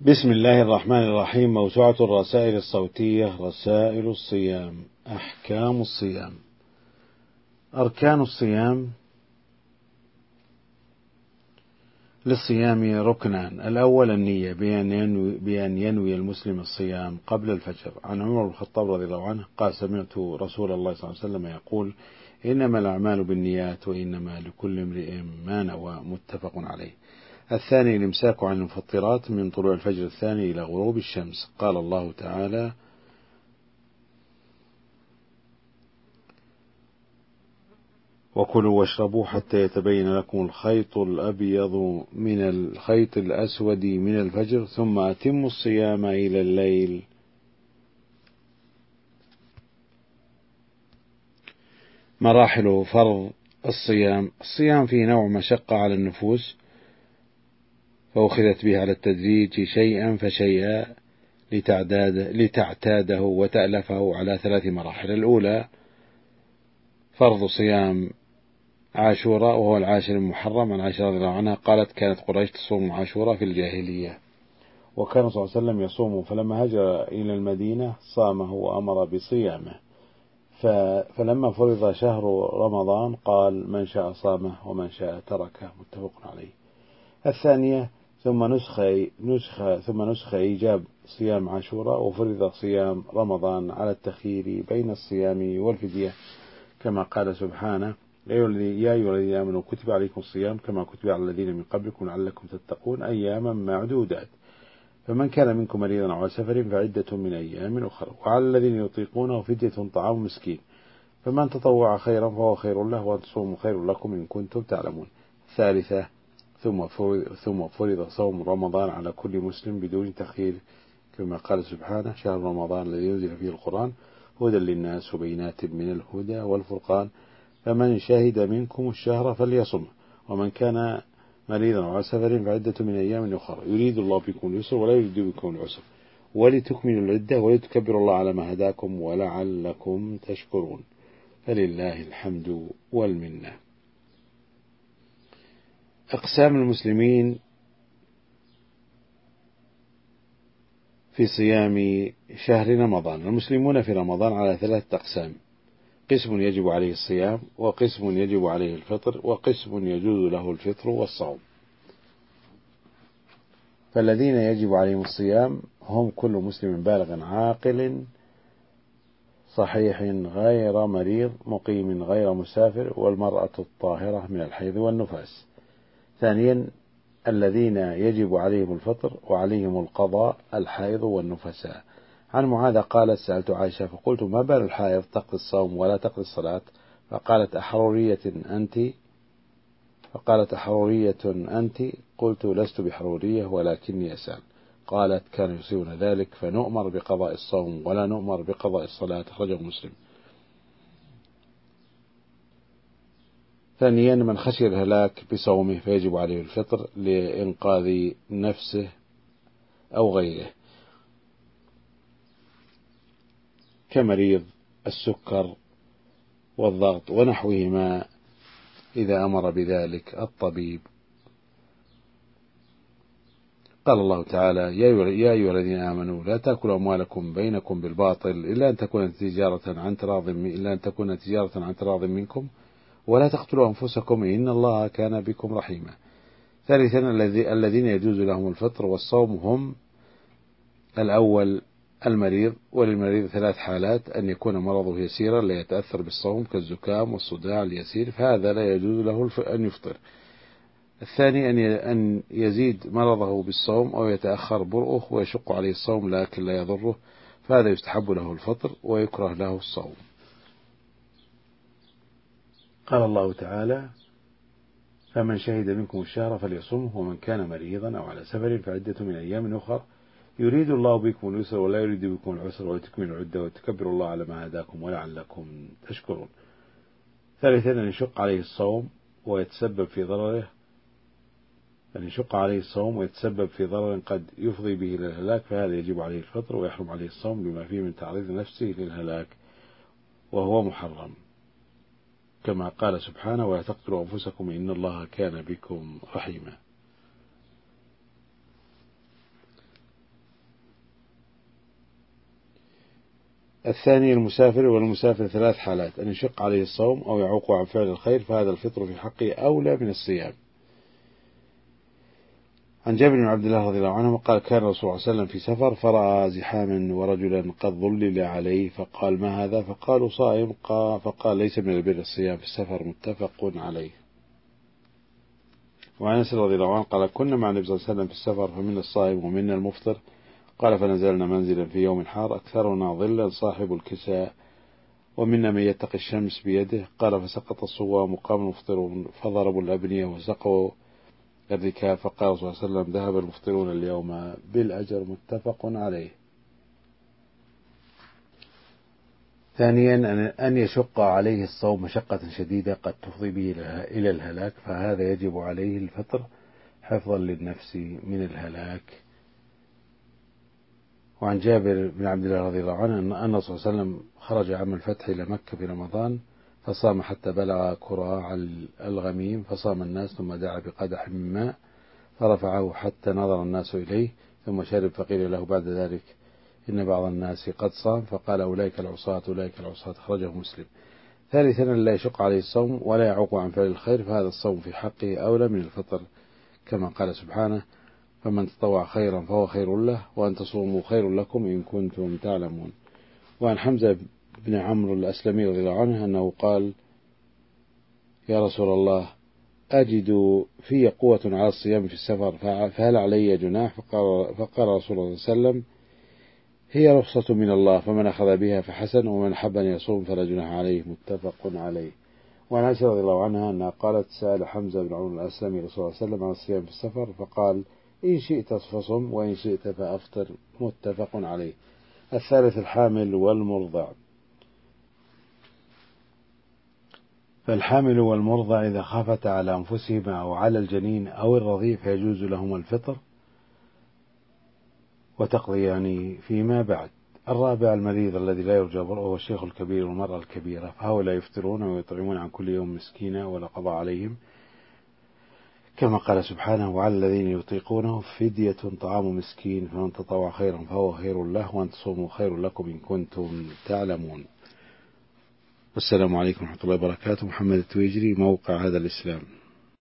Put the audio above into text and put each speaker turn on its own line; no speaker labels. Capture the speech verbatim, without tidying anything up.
بسم الله الرحمن الرحيم. موسوعة الرسائل الصوتية رسائل الصيام. أحكام الصيام. أركان الصيام: للصيام ركنان. الأول النية، بأن ينوي, بأن ينوي المسلم الصيام قبل الفجر. عن عمر بن الخطاب رضي الله عنه قال: سمعت رسول الله صلى الله عليه وسلم يقول: إنما الأعمال بالنيات وإنما لكل امرئ ما نوى. متفق عليه. الثاني الإمساك عن المفطرات من طلوع الفجر الثاني إلى غروب الشمس. قال الله تعالى: وكلوا واشربوا حتى يتبين لكم الخيط الأبيض من الخيط الأسود من الفجر ثم أتموا الصيام إلى الليل. مراحل فرض الصيام: الصيام فيه نوع مشقة على النفوس، فأخذت به على التدريج شيئا فشيئا لتعتاد لتعتاده وتألفه على ثلاث مراحل. الأولى فرض صيام عاشوراء وهو العاشر المحرم. عن عائشة رضي الله عنها قالت: كانت قريش تصوم عاشوراء في الجاهلية، وكان صلى الله عليه وسلم يصوم، فلما هاجر إلى المدينة صامه وأمر بصيامه، فلما فرض شهر رمضان قال: من شاء صامه ومن شاء تركه. متفق عليه. الثانية ثم نسخ نسخ ثم نسخ إيجاب صيام عاشوراء وفرض صيام رمضان على التخيير بين الصيام والفدية، كما قال سبحانه: يا أيها الذين آمنوا كتب عليكم الصيام كما كتب على الذين من قبلكم لعلكم تتقون أياما معدودات، فمن كان منكم مريضا أو على سفر فعدة من أيام أخرى، وعلى الذين يطيقونه فدية طعام مسكين، فمن تطوع خيرا فهو خير له وأن تصوموا خير لكم إن كنتم تعلمون. ثالثة ثم فرض, ثم فرض صوم رمضان على كل مسلم بدون تخيير، كما قال سبحانه: شهر رمضان الذي ينزل فيه القرآن هدى للناس وبينات من الهدى والفرقان فمن شهد منكم الشهر فليصم، ومن كان مريضا أو على سفر فعدة من أيام أخرى، يريد الله بكم اليسر ولا يريد بكم العسر ولتكملوا العدة ولتكبروا الله على ما هداكم ولعلكم تشكرون. فلله الحمد والمنة. أقسام المسلمين في صيام شهر رمضان. المسلمون في رمضان على ثلاثة أقسام: قسم يجب عليه الصيام، وقسم يجب عليه الفطر، وقسم يجوز له الفطر والصوم. فالذين يجب عليهم الصيام هم كل مسلم بالغ عاقل صحيح غير مريض مقيم غير مسافر، والمرأة الطاهرة من الحيض والنفاس. ثانيا الذين يجب عليهم الفطر وعليهم القضاء الحائض والنفساء. عن معاذ قالت: سألت عائشة فقلت: ما بال الحائض تقضي الصوم ولا تقضي الصلاة؟ فقالت: أحرورية أنت؟ فقالت: أحرورية أنت؟ قلت: لست بحرورية ولكني أسأل. قالت: كانوا يصيبون ذلك فنؤمر بقضاء الصوم ولا نؤمر بقضاء الصلاة. أخرجه مسلم. ثانيا من خشي الهلاك بصومه فيجب عليه الفطر لإنقاذ نفسه أو غيره، كمريض السكر والضغط ونحوهما إذا أمر بذلك الطبيب. قال الله تعالى: يا أيها الذين آمنوا لا تأكلوا أموالكم بينكم بالباطل إلا أن تكون تجارة عن تراض إلا أن تكون تجارة عن تراض منكم ولا تقتلوا أنفسكم إن الله كان بكم رحيما. ثالثا الذين يجوز لهم الفطر والصوم هم: الأول المريض، وللمريض ثلاث حالات: أن يكون مرضه يسيرا لا يتأثر بالصوم كالزكام والصداع اليسير فهذا لا يجوز له أن يفطر. الثاني أن يزيد مرضه بالصوم أو يتأخر برؤه ويشق عليه الصوم لكن لا يضره فهذا يستحب له الفطر ويكره له الصوم. قال الله تعالى: فمن شهد منكم الشهر فليصمه ومن كان مريضا أو على سفر فعدة من أيام أخرى يريد الله بكم اليسر ولا يريد بكم العسر ولتكملوا العدة وتكبروا الله على ما هداكم ولعلكم تشكرون. ثالثا أن يشق عليه الصوم ويتسبب في ضرره أن يشق عليه الصوم ويتسبب في ضرر قد يفضي به إلى الهلاك فهذا يجب عليه الفطر ويحرم عليه الصوم لما فيه من تعريض نفسه للهلاك وهو محرم، كما قال سبحانه: ولا تقتلوا أنفسكم إن الله كان بكم رحيما. الثاني المسافر، والمسافر ثلاث حالات: أن يشق عليه الصوم أو يعوق عن فعل الخير، فهذا الفطر في حقه أولى من الصيام. عن جابر بن عبد الله رضي الله عنه قال: كان الرسول صلى الله عليه وسلم في سفر فرأى زحاما ورجلا قد ظلل عليه، فقال: ما هذا؟ فقالوا: صائم. فقال: ليس من البر الصيام في السفر، متفق عليه. وعن أنس رضي الله عنه قال: كنا مع النبي صلى الله عليه وسلم في السفر، فمنا الصائم ومنا المفطر. قال: فنزلنا منزلا في يوم حار أكثرنا ظلا صاحب الكساء، ومنا من يتقي الشمس بيده. قال: فسقط الصوام وقام المفطرون، فضربوا الأبنية وسقوا الركاب، فقال صلى الله عليه وسلم: ذهب المفطرون اليوم بالأجر، متفق عليه. ثانيا أن يشق عليه الصوم مشقة شديدة قد تفضي به إلى الهلاك، فهذا يجب عليه الفطر حفظا للنفس من الهلاك. وعن جابر بن عبد الله رضي الله عنه أن النبي صلى الله عليه وسلم خرج عام الفتح إلى مكة في رمضان، فصام حتى بلغ كراع الغميم، فصام الناس، ثم دعا بقدح من ماء فرفعه حتى نظر الناس إليه، ثم شرب، فقيل له بعد ذلك: إن بعض الناس قد صام، فقال: أولئك العصاة أولئك العصاة، أخرجه مسلم. ثالثا أن لا يشق عليه الصوم ولا يعوق عن فعل الخير، فهذا الصوم في حقه أولى من الفطر، كما قال سبحانه: فمن تطوع خيرا فهو خير له، وأن تصوموا خير لكم إن كنتم تعلمون. وعن حمزة بن عمرو الأسلمي رضي الله عنه أنه قال: يا رسول الله، أجد في قوة على الصيام في السفر، فهل علي جناح؟ فقال, فقال رسول الله صلى الله عليه وسلم: هي رخصة من الله، فمن أخذ بها فحسن، ومن حب أن يصوم فلا جناح عليه، متفق عليه. وعن عائشة رضي الله عنها أنها قالت: سأل حمزة بن عمرو الأسلمي رسول الله صلى الله عليه وسلم عن الصيام في السفر، فقال: إن شئت فصم وإن شئت فأفطر، متفق عليه. الثالث الحامل والمرضع. فالحامل والمرضع إذا خافتا على أنفسهما أو على الجنين أو الرضيع فيجوز لهما الفطر وتقضيان فيما بعد. الرابع المريض الذي لا يرجى برؤه، وهو الشيخ الكبير والمرأة الكبيرة، فهؤلاء يفطرون ويطعمون عن كل يوم مسكينا ولا قضاء عليهم، كما قال سبحانه: وعلى الذين يطيقونه فدية طعام مسكين، فمن تطوع خيرا فهو خير له، وأن تصوموا خير لكم إن كنتم تعلمون. والسلام عليكم ورحمة الله وبركاته. محمد التويجري، موقع هذا الإسلام.